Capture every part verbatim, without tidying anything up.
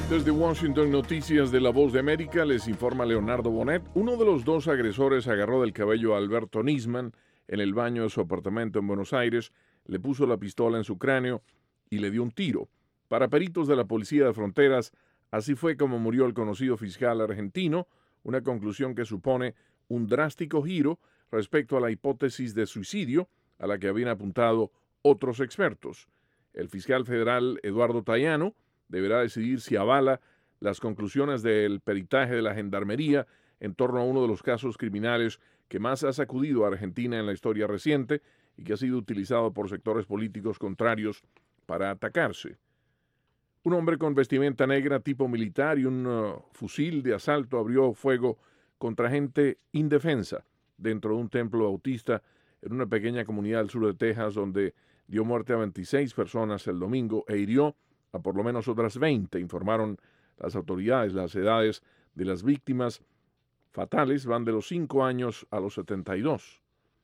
Desde Washington, Noticias de La Voz de América, les informa Leonardo Bonet. Uno de los dos agresores agarró del cabello a Alberto Nisman en el baño de su apartamento en Buenos Aires, le puso la pistola en su cráneo y le dio un tiro. Para peritos de la Policía de Fronteras, así fue como murió el conocido fiscal argentino, una conclusión que supone un drástico giro respecto a la hipótesis de suicidio a la que habían apuntado otros expertos. El fiscal federal Eduardo Tayano deberá decidir si avala las conclusiones del peritaje de la Gendarmería en torno a uno de los casos criminales que más ha sacudido a Argentina en la historia reciente y que ha sido utilizado por sectores políticos contrarios para atacarse. Un hombre con vestimenta negra tipo militar y un uh, fusil de asalto abrió fuego contra gente indefensa dentro de un templo bautista en una pequeña comunidad del sur de Texas, donde dio muerte a veintiséis personas el domingo e hirió a por lo menos otras veinte, informaron las autoridades. Las edades de las víctimas fatales van de los cinco años a los setenta y dos.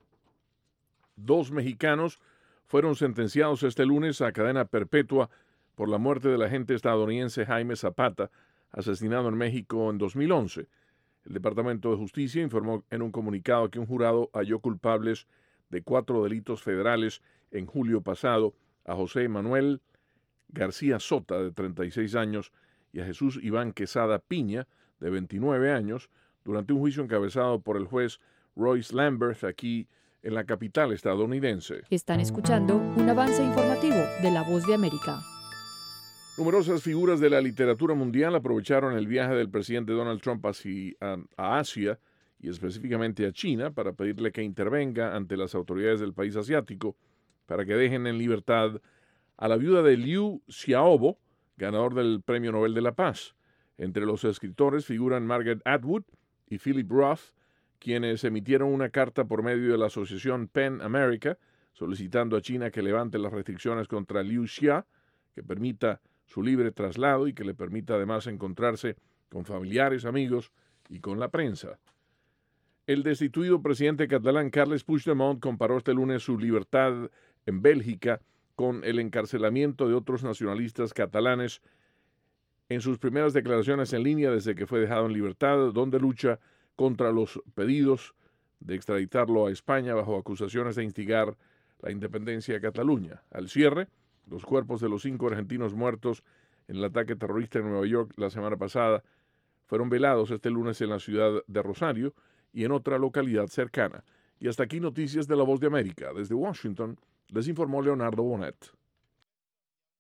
Dos mexicanos fueron sentenciados este lunes a cadena perpetua por la muerte del agente estadounidense Jaime Zapata, asesinado en México en dos mil once. El Departamento de Justicia informó en un comunicado que un jurado halló culpables de cuatro delitos federales en julio pasado a José Manuel García Sota, de treinta y seis años, y a Jesús Iván Quesada Piña, de veintinueve años, durante un juicio encabezado por el juez Royce Lambert aquí en la capital estadounidense. Están escuchando un avance informativo de La Voz de América. Numerosas figuras de la literatura mundial aprovecharon el viaje del presidente Donald Trump hacia, a, a Asia y específicamente a China para pedirle que intervenga ante las autoridades del país asiático para que dejen en libertad a la viuda de Liu Xiaobo, ganador del Premio Nobel de la Paz. Entre los escritores figuran Margaret Atwood y Philip Roth, quienes emitieron una carta por medio de la asociación PEN America, solicitando a China que levante las restricciones contra Liu Xia, que permita su libre traslado y que le permita además encontrarse con familiares, amigos y con la prensa. El destituido presidente catalán Carles Puigdemont comparó este lunes su libertad en Bélgica con el encarcelamiento de otros nacionalistas catalanes en sus primeras declaraciones en línea desde que fue dejado en libertad, donde lucha contra los pedidos de extraditarlo a España bajo acusaciones de instigar la independencia de Cataluña. Al cierre, los cuerpos de los cinco argentinos muertos en el ataque terrorista en Nueva York la semana pasada fueron velados este lunes en la ciudad de Rosario y en otra localidad cercana. Y hasta aquí noticias de La Voz de América. Desde Washington, les informó Leonardo Bonet.